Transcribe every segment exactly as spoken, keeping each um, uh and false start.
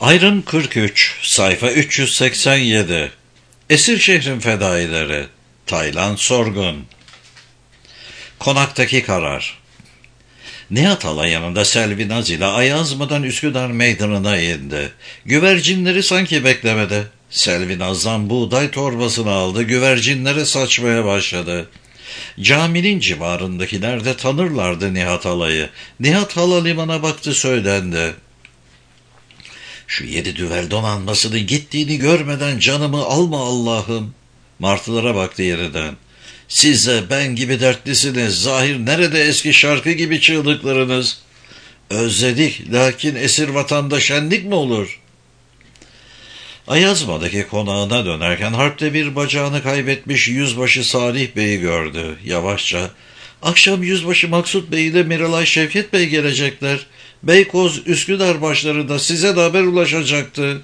Ayrım kırk üç, sayfa üç yüz seksen yedi. Esir şehrin fedaileri. Taylan Sorgun. Konaktaki karar. Nihat Hala yanında Selvi Naz ile Ayazma'dan Üsküdar meydanına indi. Güvercinleri sanki beklemedi. Selvi Naz'dan buğday torbasını aldı, güvercinlere saçmaya başladı. Caminin civarındakiler de tanırlardı Nihat Hala'yı. Nihat Hala limana baktı, söylendi. Şu yedi düvel donanmasının gittiğini görmeden canımı alma Allah'ım. Martılara baktı yeriden. Siz de ben gibi dertlisiniz. Zahir nerede eski şarkı gibi çığlıklarınız? Özledik, lakin esir vatanda şenlik mi olur? Ayazma'daki konağına dönerken harpte bir bacağını kaybetmiş yüzbaşı Salih Bey'i gördü. Yavaşça, akşam yüzbaşı Maksut Bey ile Miralay Şevket Bey gelecekler. Beykoz Üsküdar başlarında size de haber ulaşacaktı.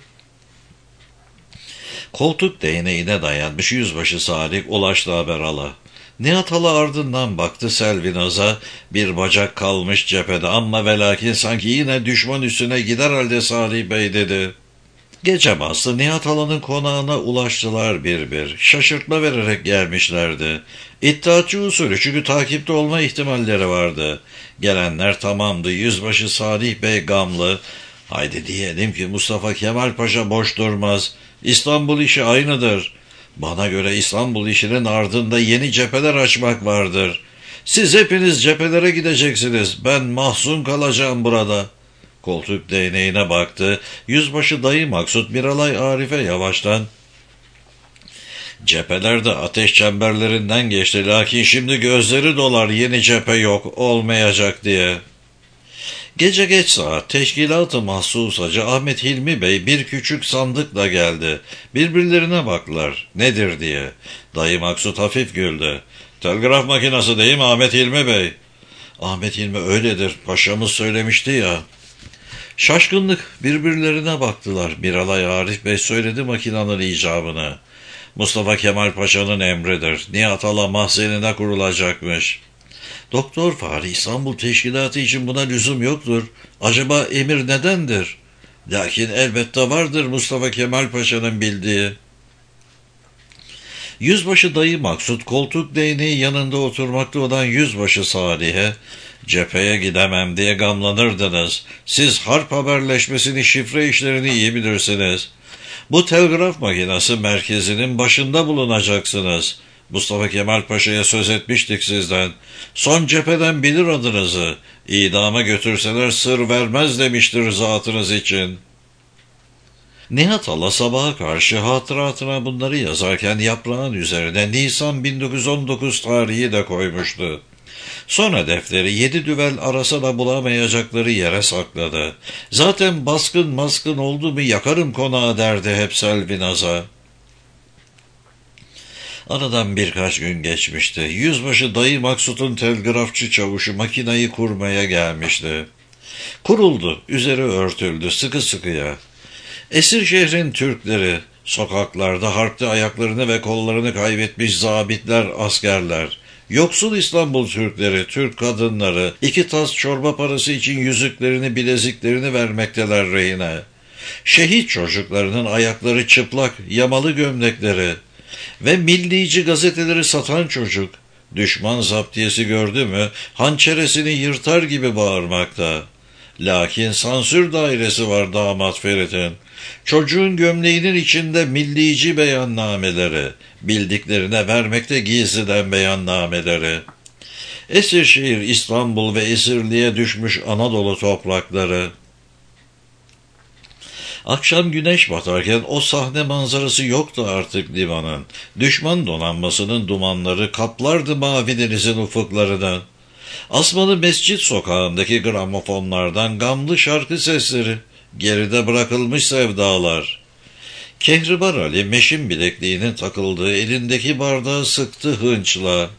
Koltuk değneğine dayanmış yüzbaşı Salih ulaştı haber ala. Nihat Hala ardından baktı Selvi Naz'a. Bir bacak kalmış cephede ama ve lakin sanki yine düşman üstüne gider halde Salih Bey dedi. Gece bastı, Nihat Hala'nın konağına ulaştılar bir bir. Şaşırtma vererek gelmişlerdi. İttihatçı usulü, çünkü takipte olma ihtimalleri vardı. Gelenler tamamdı. Yüzbaşı Salih Bey gamlı. Haydi diyelim ki Mustafa Kemal Paşa boş durmaz. İstanbul işi aynıdır. Bana göre İstanbul işinin ardında yeni cepheler açmak vardır. Siz hepiniz cephelere gideceksiniz. Ben mahzun kalacağım burada. Koltuk değneğine baktı. Yüzbaşı dayı Maksut Miralay Arif'e yavaştan, cephelerde ateş çemberlerinden geçti, lakin şimdi gözleri dolar, yeni cephe yok, olmayacak diye. Gece geç saat, teşkilat-ı mahsusacı Ahmet Hilmi Bey bir küçük sandıkla geldi. Birbirlerine baktılar, nedir diye. Dayı Maksut hafif güldü. Telgraf makinesi değil mi Ahmet Hilmi Bey? Ahmet Hilmi öyledir, paşamız söylemişti ya. Şaşkınlık, birbirlerine baktılar. Miralay Arif Bey söyledi makinanın icabını. Mustafa Kemal Paşa'nın emridir. Nihat Hala mahzenine kurulacakmış. Doktor Fahri, İstanbul Teşkilatı için buna lüzum yoktur. Acaba emir nedendir? Lakin elbette vardır Mustafa Kemal Paşa'nın bildiği. Yüzbaşı dayı Maksut koltuk değneği yanında oturmakta olan yüzbaşı Salih'e, cepheye gidemem diye gamlanırdınız. Siz harp haberleşmesini, şifre işlerini iyi bilirsiniz. Bu telgraf makinesi merkezinin başında bulunacaksınız. Mustafa Kemal Paşa'ya söz etmiştik sizden. Son cepheden bilir adınızı. İdama götürseler sır vermez demiştir zatınız için. Nihat Hala sabaha karşı hatıratına bunları yazarken yaprağın üzerine Nisan bin dokuz yüz on dokuz tarihi de koymuştu. Sonra defteri yedi düvel arasa da bulamayacakları yere sakladı. Zaten baskın maskın oldu mu yakarım konağı derdi hep Selvi Naz'a. Aradan birkaç gün geçmişti. Yüzbaşı dayı Maksut'un telgrafçı çavuşu makinayı kurmaya gelmişti. Kuruldu, üzeri örtüldü sıkı sıkıya. Esir şehrin Türkleri, sokaklarda harpte ayaklarını ve kollarını kaybetmiş zabitler, askerler, yoksul İstanbul Türkleri, Türk kadınları, iki tas çorba parası için yüzüklerini, bileziklerini vermekteler rehine. Şehit çocuklarının ayakları çıplak, yamalı gömlekleri ve millici gazeteleri satan çocuk, düşman zaptiyesi gördü mü hançeresini yırtar gibi bağırmakta. Lakin sansür dairesi var damat Ferit'in. Çocuğun gömleğinin içinde millici beyannameleri, bildiklerine vermekte gizliden beyannameleri. Esirşehir, İstanbul ve esirliğe düşmüş Anadolu toprakları. Akşam güneş batarken o sahne manzarası yoktu artık limanın. Düşman donanmasının dumanları kaplardı mavi denizin ufuklarını. Asmalı Mescit sokağındaki gramofonlardan gamlı şarkı sesleri, geride bırakılmış sevdalar. Kehribar Ali meşin bilekliğinin takıldığı elindeki bardağı sıktı hınçla.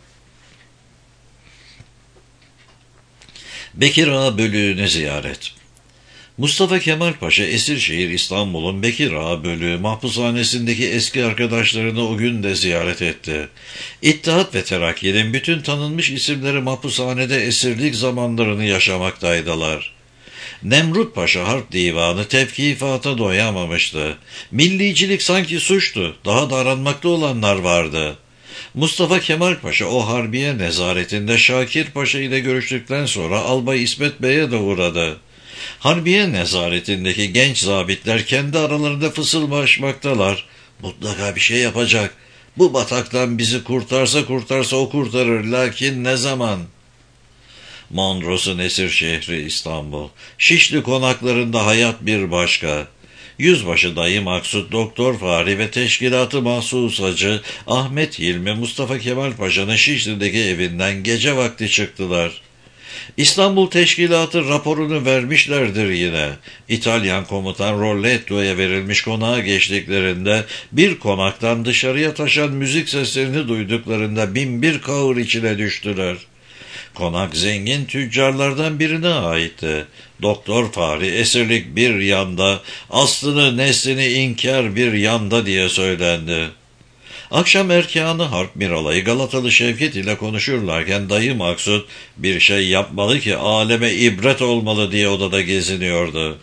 Bekir Ağa bölüğünü ziyaret. Mustafa Kemal Paşa Esirşehir İstanbul'un Bekir Ağa bölüğü mahpushanesindeki eski arkadaşlarını o gün de ziyaret etti. İttihat ve Terakki'nin bütün tanınmış isimleri mahpushanede esirlik zamanlarını yaşamaktaydılar. Nemrut Paşa Harp Divanı tevkifata doyamamıştı. Millicilik sanki suçtu, daha da aranmakta olanlar vardı. Mustafa Kemal Paşa o harbiye nezaretinde Şakir Paşa ile görüştükten sonra Albay İsmet Bey'e de uğradı. Harbiye nezaretindeki genç zabitler kendi aralarında fısıldaşmaktalar. Mutlaka bir şey yapacak. Bu bataktan bizi kurtarsa kurtarsa o kurtarır. Lakin ne zaman? Mondros'un esir şehri İstanbul. Şişli konaklarında hayat bir başka. Yüzbaşı Dayı Maksut, Doktor Fahri ve teşkilatı mahsus hacı Ahmet Hilmi, Mustafa Kemal Paşa'nın Şişli'deki evinden gece vakti çıktılar. İstanbul Teşkilatı raporunu vermişlerdir yine. İtalyan komutan Rolletto'ya verilmiş konağa geçtiklerinde bir konaktan dışarıya taşan müzik seslerini duyduklarında binbir kahır içine düştüler. Konak zengin tüccarlardan birine aitti. Doktor Fahri esirlik bir yanda, aslını neslini inkar bir yanda diye söylendi. Akşam erkanı harp Miralay'ı Galatalı Şevket ile konuşurlarken Dayı Maksut bir şey yapmalı ki aleme ibret olmalı diye odada geziniyordu.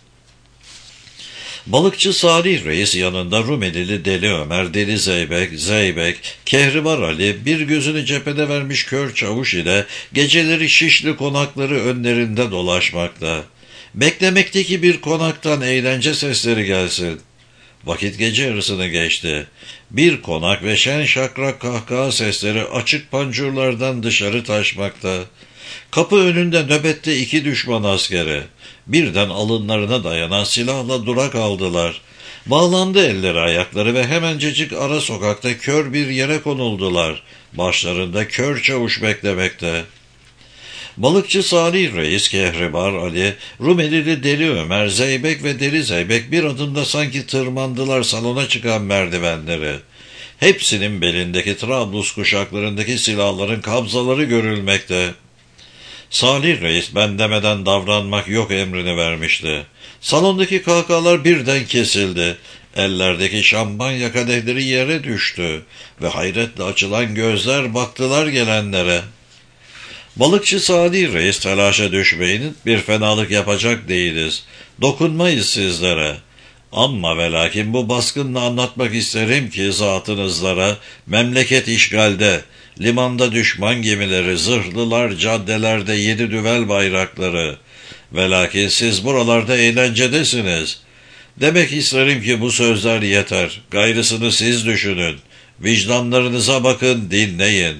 Balıkçı Salih Reis yanında Rumelili Deli Ömer, Deli Zeybek, Zeybek, Kehribar Ali bir gözünü cephede vermiş kör çavuş ile geceleri Şişli konakları önlerinde dolaşmakta. Beklemekteki bir konaktan eğlence sesleri gelsin. Vakit gece yarısını geçti. Bir konak ve şen şakrak kahkaha sesleri açık pancurlardan dışarı taşmakta. Kapı önünde nöbette iki düşman askeri. Birden alınlarına dayanan silahla durak aldılar. Bağlandı elleri ayakları ve hemencecik ara sokakta kör bir yere konuldular. Başlarında kör çavuş beklemekte. Balıkçı Salih Reis, Kehribar Ali, Rumelili Deli Ömer, Zeybek ve Deli Zeybek bir adımda sanki tırmandılar salona çıkan merdivenleri. Hepsinin belindeki Trablus kuşaklarındaki silahların kabzaları görülmekte. Salih Reis ben demeden davranmak yok emrini vermişti. Salondaki kahkahalar birden kesildi. Ellerdeki şampanya kadehleri yere düştü ve hayretle açılan gözler baktılar gelenlere. Balıkçı Salih Reis telaşa düşmeyin, bir fenalık yapacak değiliz. Dokunmayız sizlere. Amma ve lakin bu baskınla anlatmak isterim ki zatınızlara, memleket işgalde, limanda düşman gemileri, zırhlılar caddelerde yedi düvel bayrakları. Ve lakin siz buralarda eğlencedesiniz. Demek isterim ki bu sözler yeter. Gayrısını siz düşünün. Vicdanlarınıza bakın, dinleyin.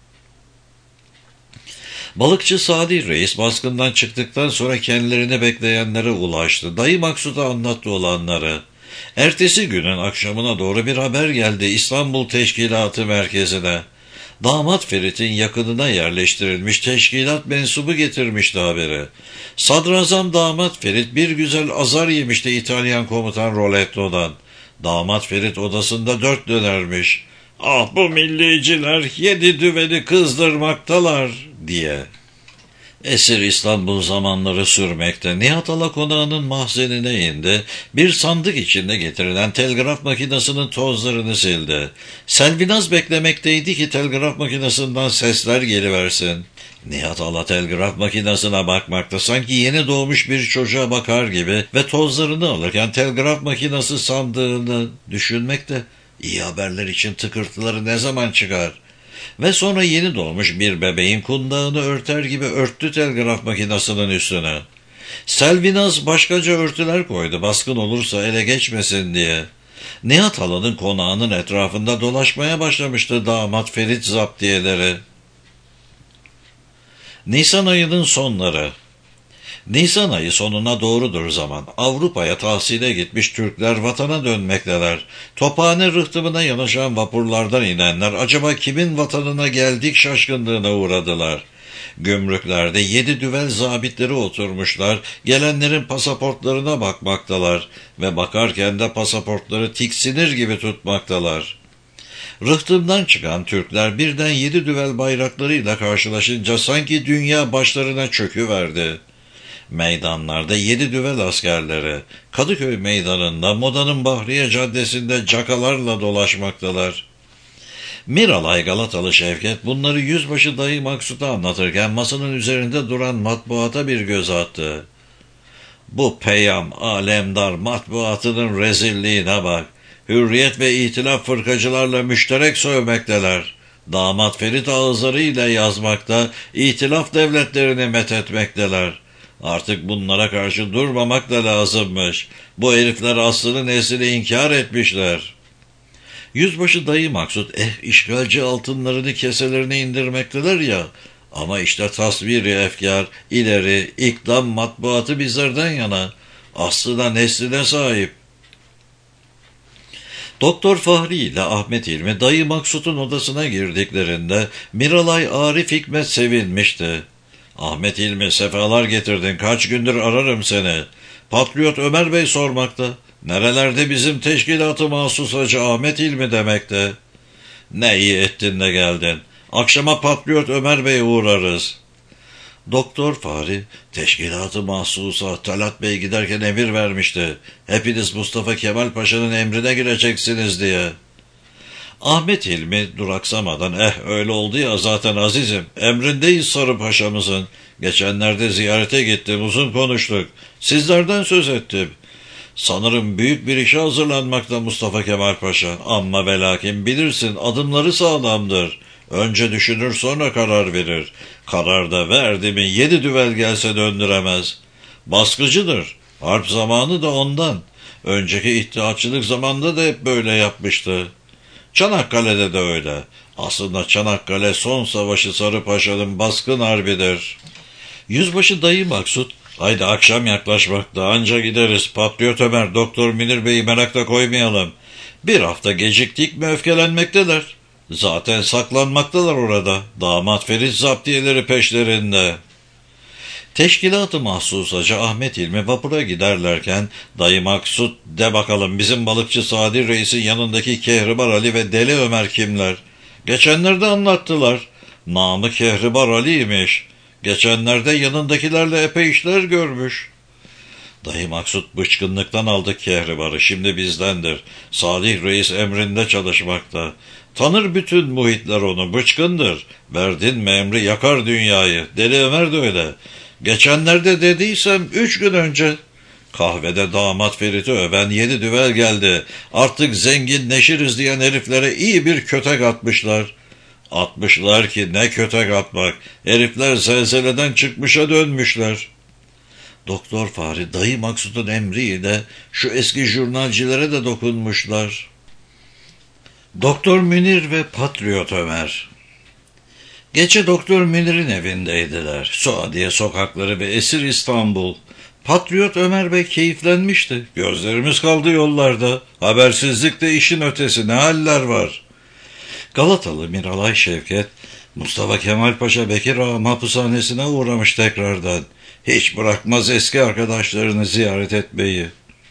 Balıkçı Salih Reis baskından çıktıktan sonra kendilerini bekleyenlere ulaştı. Dayı Maksut'a anlattı olanları. Ertesi günün akşamına doğru bir haber geldi İstanbul Teşkilatı merkezine. Damat Ferit'in yakınına yerleştirilmiş teşkilat mensubu getirmişti haberi. Sadrazam Damat Ferit bir güzel azar yemişti İtalyan komutan Rolletto'dan. Damat Ferit odasında dört dönermiş. "Ah bu milliciler yedi düveli kızdırmaktalar" diye. Esir İstanbul zamanları sürmekte. Nihat Ala konağının mahzenine indi. Bir sandık içinde getirilen telgraf makinesinin tozlarını sildi. Selvinaz beklemekteydi ki telgraf makinesinden sesler geliversin. Nihat Ala telgraf makinesine bakmakta, sanki yeni doğmuş bir çocuğa bakar gibi ve tozlarını alırken telgraf makinesi sandığını düşünmekte. İyi haberler için tıkırtıları ne zaman çıkar? Ve sonra yeni doğmuş bir bebeğin kundağını örter gibi örttü telgraf makinesinin üstüne. Selvinaz başkaca örtüler koydu baskın olursa ele geçmesin diye. Nihat Hala'nın konağının etrafında dolaşmaya başlamıştı damat Ferit zaptiyeleri. Nisan ayının sonları. Nisan ayı sonuna doğrudur zaman. Avrupa'ya tahsile gitmiş Türkler vatana dönmekteler. Tophane rıhtımına yanaşan vapurlardan inenler acaba kimin vatanına geldik şaşkınlığına uğradılar. Gümrüklerde yedi düvel zabitleri oturmuşlar, gelenlerin pasaportlarına bakmaktalar ve bakarken de pasaportları tiksinir gibi tutmaktalar. Rıhtımdan çıkan Türkler birden yedi düvel bayraklarıyla karşılaşınca sanki dünya başlarına çöküverdi. Meydanlarda yedi düvel askerleri, Kadıköy meydanında, Moda'nın Bahriye Caddesi'nde cakalarla dolaşmaktalar. Miralay Galatalı Şevket bunları yüzbaşı Dayı Maksut'a anlatırken masanın üzerinde duran matbuata bir göz attı. Bu peyam, alemdar matbuatının rezilliğine bak. Hürriyet ve İtilaf fırkacılarla müşterek sövmekteler. Damat Ferit ağızlarıyla yazmakta, İtilaf devletlerini methetmekteler. Artık bunlara karşı durmamak da lazımmış. Bu herifler aslını neslini inkar etmişler. Yüzbaşı dayı Maksut, eh işgalci altınlarını keselerine indirmekteler ya, ama işte tasviri efkar, ileri, ikdam matbuatı bizlerden yana, aslına nesline sahip. Doktor Fahri ile Ahmet İlmi dayı Maksut'un odasına girdiklerinde Miralay Arif Hikmet sevinmişti. Ahmet İlmi, sefalar getirdin, kaç gündür ararım seni. Patriot Ömer Bey sormakta. Nerelerde bizim teşkilatı mahsus Hacı Ahmet İlmi demekte. Ne iyi ettin de geldin. Akşama Patriot Ömer Bey'e uğrarız. Doktor Fahri, teşkilatı mahsusa Talat Bey giderken emir vermişti. Hepiniz Mustafa Kemal Paşa'nın emrine gireceksiniz diye. Ahmet Hilmi duraksamadan, eh öyle oldu ya zaten azizim, emrindeyiz Sarı Paşa'mızın. Geçenlerde ziyarete gittim, uzun konuştuk. Sizlerden söz ettim. Sanırım büyük bir işe hazırlanmakta Mustafa Kemal Paşa. Amma ve lakin bilirsin, adımları sağlamdır. Önce düşünür sonra karar verir. Karar da verdi mi yedi düvel gelse döndüremez. Baskıcıdır. Harp zamanı da ondan. Önceki İttihatçılık zamanında da hep böyle yapmıştı. Çanakkale'de de öyle. Aslında Çanakkale son savaşı Sarı Paşa'nın baskın harbidir. Yüzbaşı dayı Maksut, haydi akşam yaklaşmakta, anca gideriz. Patriot Ömer, Doktor Münir Bey'i merakta koymayalım. Bir hafta geciktik mi öfkelenmekteler. Zaten saklanmaktalar orada. Damat Ferit zaptiyeleri peşlerinde. Teşkilat-ı mahsus Hacı Ahmet İlmi vapura giderlerken dayı Maksut, de bakalım bizim balıkçı Sadi Reis'in yanındaki Kehribar Ali ve Deli Ömer kimler? Geçenlerde anlattılar. Namı Kehribar Ali'ymiş. Geçenlerde yanındakilerle epey işler görmüş. Dayı Maksut bıçkınlıktan aldık Kehribar'ı, şimdi bizdendir. Salih Reis emrinde çalışmakta. Tanır bütün muhitler onu, bıçkındır. Verdin mi emri yakar dünyayı. Deli Ömer de öyle. Geçenlerde dediysem üç gün önce. Kahvede damat Ferit'i öven yedi düvel geldi. Artık zenginleşiriz diyen heriflere iyi bir kötek atmışlar. Atmışlar ki ne kötek atmak. Herifler zelzeleden çıkmışa dönmüşler. Doktor Fahri dayı Maksut'un emriyle şu eski jurnalcilere de dokunmuşlar. Doktor Münir ve Patriot Ömer. Gece Doktor Münir'in evindeydiler. Suadiye sokakları ve esir İstanbul. Patriot Ömer Bey keyiflenmişti. Gözlerimiz kaldı yollarda. Habersizlikte işin ötesi ne haller var. Galatalı Miralay Şevket, Mustafa Kemal Paşa Bekir Ağa mahpushanesine uğramış tekrardan. Hiç bırakmaz eski arkadaşlarını ziyaret etmeyi.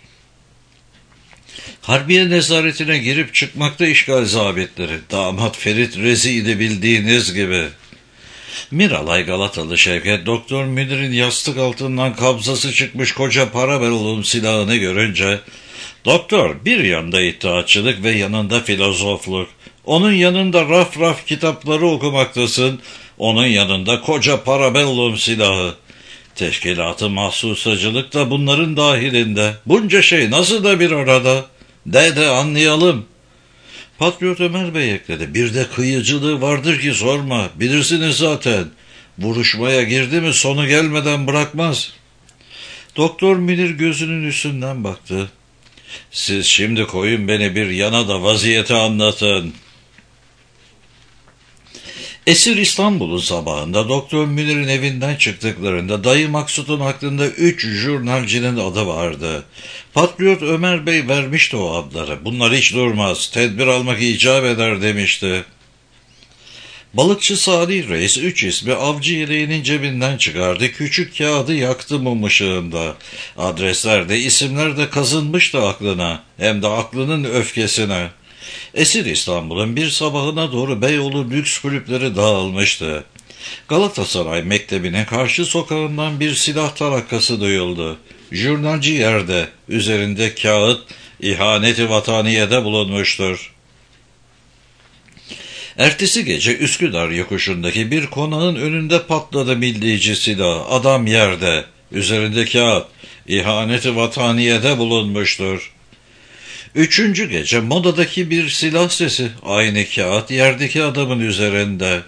Harbiye nezaretine girip çıkmakta işgal zabitleri. Damat Ferit reziydi bildiğiniz gibi. Miralay Galatalı Şevket, Doktor Münir'in yastık altından kabzası çıkmış koca para berolun silahını görünce, doktor, bir yanda iddiatçılık ve yanında filozofluk. Onun yanında raf raf kitapları okumaktasın. Onun yanında koca parabellum silahı. Teşkilatı mahsusacılık da bunların dahilinde. Bunca şey nasıl da bir arada? De de anlayalım. Patriot Ömer Bey ekledi. Bir de kıyıcılığı vardır ki sorma. Bilirsiniz zaten. Vuruşmaya girdi mi sonu gelmeden bırakmaz. Doktor Münir gözünün üstünden baktı. Siz şimdi koyun beni bir yana da vaziyeti anlatın. Esir İstanbul'un sabahında Doktor Münir'in evinden çıktıklarında dayı Maksut'un aklında üç jurnalcinin adı vardı. Patriot Ömer Bey vermişti o adları. Bunlar hiç durmaz, tedbir almak icap eder demişti. Balıkçı Salih Reis üç ismi avcı yeleğinin cebinden çıkardı. Küçük kağıdı yaktı mum ışığında. Adresler de isimler de kazınmıştı aklına. Hem de aklının öfkesine. Esir İstanbul'un bir sabahına doğru Beyoğlu lüks kulüpleri dağılmıştı. Galatasaray Mektebi'nin karşı sokağından bir silah tarakkası duyuldu. Jurnalci yerde, üzerinde kağıt, ihaneti vataniyede bulunmuştur. Ertesi gece Üsküdar yokuşundaki bir konağın önünde patladı millici silah. Adam yerde. Üzerinde kağıt, ihaneti vataniyede bulunmuştur. Üçüncü gece modadaki bir silah sesi, aynı kağıt yerdeki adamın üzerinde.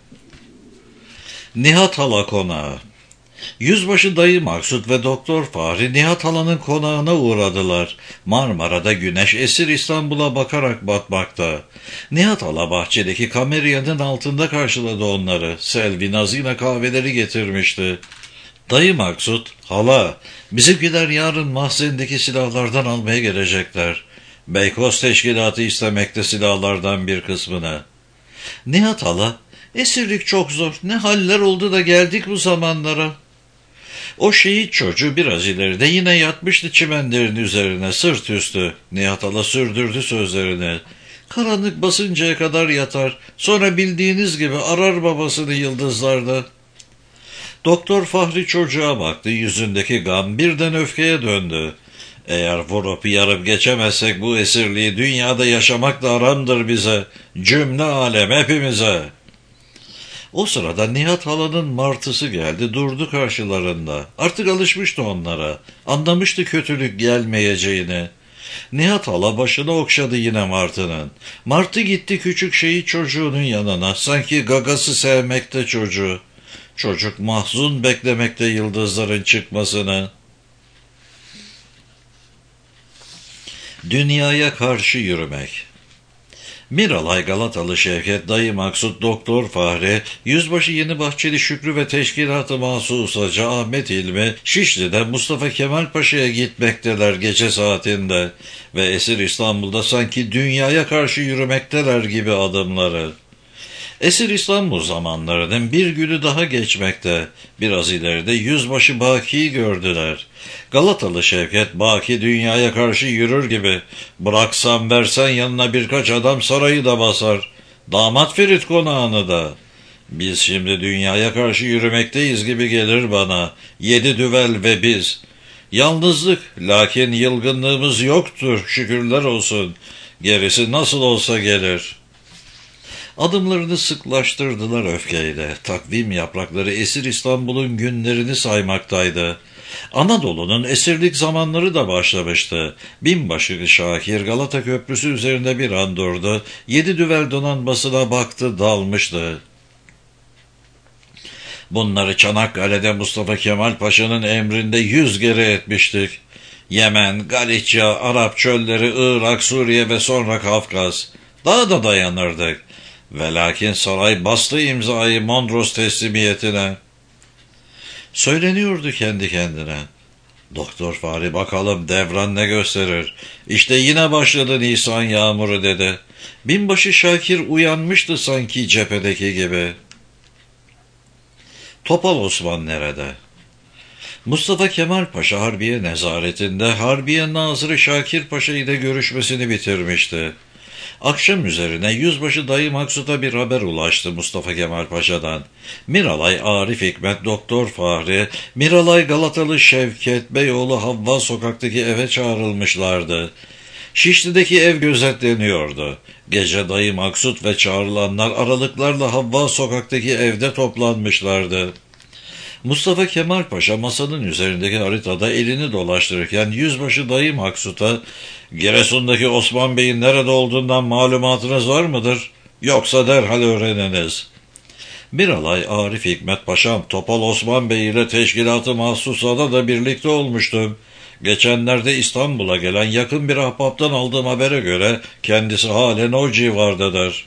Nihat Hala konağı. Yüzbaşı dayı Maksut ve Doktor Fahri Nihat Hala'nın konağına uğradılar. Marmara'da güneş esir İstanbul'a bakarak batmakta. Nihat Hala bahçedeki kameriyanın altında karşıladı onları. Selvi Nazine kahveleri getirmişti. Dayı Maksut, hala, bizimkiler yarın mahzendeki silahlardan almaya gelecekler. Beykoz teşkilatı istemekte silahlardan bir kısmını. Nihat Hala, esirlik çok zor, ne haller oldu da geldik bu zamanlara. O şehit çocuğu biraz ileride yine yatmıştı çimenlerin üzerine sırt üstü. Nihat Hala sürdürdü sözlerini. Karanlık basıncaya kadar yatar, sonra bildiğiniz gibi arar babasını yıldızlarda. Doktor Fahri çocuğa baktı, yüzündeki gam birden öfkeye döndü. Eğer vurup yarıp geçemezsek bu esirliği dünyada yaşamak da haramdır bize, cümle alem hepimize. O sırada Nihat Hala'nın martısı geldi, durdu karşılarında. Artık alışmıştı onlara, anlamıştı kötülük gelmeyeceğini. Nihat Hala başını okşadı yine martının. Martı gitti küçük şehit çocuğunun yanına, sanki gagası sevmekte çocuğu. Çocuk mahzun beklemekte yıldızların çıkmasını. Dünyaya karşı yürümek. Miralay Galatalı Şevket, dayı Maksut, Doktor Fahri, Yüzbaşı Yeni Bahçeli Şükrü ve teşkilatı mahsus Hacı Ahmet İlmi, Şişli'den Mustafa Kemal Paşa'ya gitmekteler gece saatinde ve esir İstanbul'da sanki dünyaya karşı yürümekteler gibi adımları. Esir İstanbul zamanlarının bir günü daha geçmekte. Biraz ileride Yüzbaşı Baki'yi gördüler. Galatalı Şevket, Baki dünyaya karşı yürür gibi. Bıraksan versen yanına birkaç adam sarayı da basar. Damat Ferit konağını da. Biz şimdi dünyaya karşı yürümekteyiz gibi gelir bana. Yedi düvel ve biz. Yalnızlık, lakin yılgınlığımız yoktur, şükürler olsun. Gerisi nasıl olsa gelir.'' Adımlarını sıklaştırdılar öfkeyle. Takvim yaprakları esir İstanbul'un günlerini saymaktaydı. Anadolu'nun esirlik zamanları da başlamıştı. Binbaşı Şakir Galata Köprüsü üzerinde bir an durdu. Yedi düvel donanmasına baktı, dalmıştı. Bunları Çanakkale'de Mustafa Kemal Paşa'nın emrinde yüz kere etmiştik. Yemen, Galicia, Arap çölleri, Irak, Suriye ve sonra Kafkas. Daha da dayanırdık. Ve lakin saray bastı imzayı Mondros teslimiyetine. Söyleniyordu kendi kendine. Doktor Fahri, bakalım devran ne gösterir. İşte yine başladı Nisan yağmuru dedi. Binbaşı Şakir uyanmıştı sanki cephedeki gibi. Topal Osman nerede? Mustafa Kemal Paşa Harbiye nezaretinde Harbiye Nazırı Şakir Paşa ile görüşmesini bitirmişti. Akşam üzerine Yüzbaşı dayı Maksut'a bir haber ulaştı Mustafa Kemal Paşa'dan. Miralay Arif Hikmet, Doktor Fahri, Miralay Galatalı Şevket, Beyoğlu Havva sokaktaki eve çağrılmışlardı. Şişli'deki ev gözetleniyordu. Gece dayı Maksut ve çağrılanlar aralıklarla Havva sokaktaki evde toplanmışlardı. Mustafa Kemal Paşa masanın üzerindeki haritada elini dolaştırırken Yüzbaşı dayı Maksut'a "Giresun'daki Osman Bey'in nerede olduğundan malumatınız var mıdır? Yoksa derhal öğreniniz." Miralay Arif Hikmet Paşam, Topal Osman Bey ile teşkilatı mahsusada da birlikte olmuştum. Geçenlerde İstanbul'a gelen yakın bir ahbaptan aldığım habere göre kendisi halen o civardadır.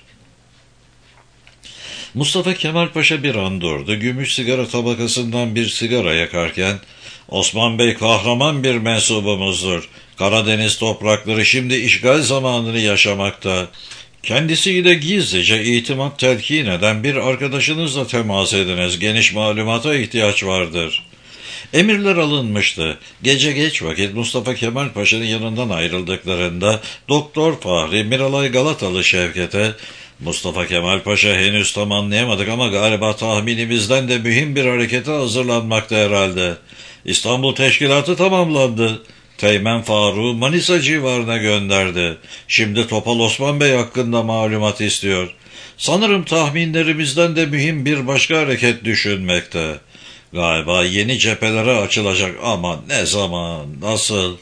Mustafa Kemal Paşa bir an durdu. Gümüş sigara tabakasından bir sigara yakarken, "Osman Bey kahraman bir mensubumuzdur. Karadeniz toprakları şimdi işgal zamanını yaşamakta. Kendisiyle gizlice itimat telkin eden bir arkadaşınızla temas ediniz. Geniş malumata ihtiyaç vardır." Emirler alınmıştı. Gece geç vakit Mustafa Kemal Paşa'nın yanından ayrıldıklarında Doktor Fahri, Miralay Galatalı Şevket'e, "Mustafa Kemal Paşa henüz tam anlayamadık ama galiba tahminimizden de mühim bir harekete hazırlanmakta herhalde. İstanbul teşkilatı tamamlandı. Teğmen Faruk'u Manisa civarına gönderdi. Şimdi Topal Osman Bey hakkında malumat istiyor. Sanırım tahminlerimizden de mühim bir başka hareket düşünmekte. Galiba yeni cephelere açılacak ama ne zaman, nasıl?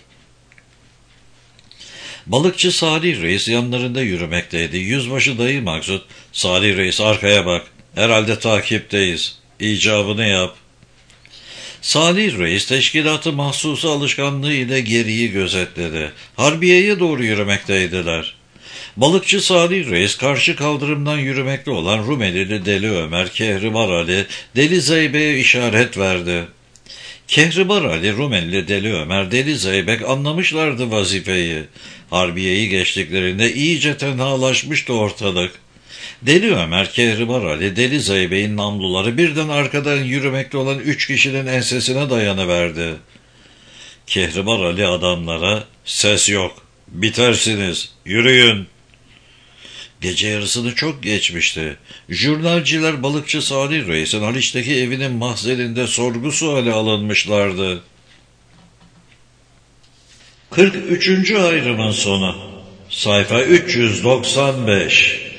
Balıkçı Salih Reis yanlarında yürümekteydi. Yüzbaşı dayı Maksut, "Salih Reis arkaya bak, herhalde takipteyiz, icabını yap." Salih Reis teşkilatı mahsusu alışkanlığı ile geriyi gözetledi. Harbiye'ye doğru yürümekteydiler. Balıkçı Salih Reis karşı kaldırımdan yürümekte olan Rumelili Deli Ömer, Kehribar Ali, Deli Zeybek'e işaret verdi. Kehribar Ali, Rumelili Deli Ömer, Deli Zeybek anlamışlardı vazifeyi. Harbiye'yi geçtiklerinde iyice tenhalaşmıştı ortalık. Deli Ömer, Kehribar Ali, Deli Zeybek'in namluları birden arkadan yürümekte olan üç kişinin ensesine dayanıverdi. Kehribar Ali adamlara, "Ses yok, bitersiniz, yürüyün." Gece yarısını çok geçmişti. Jurnalciler balıkçı Salih Reis'in Haliç'teki evinin mahzeninde sorgu suali alınmışlardı. kırk üçüncü ayrımın sonu. Sayfa üç yüz doksan beş.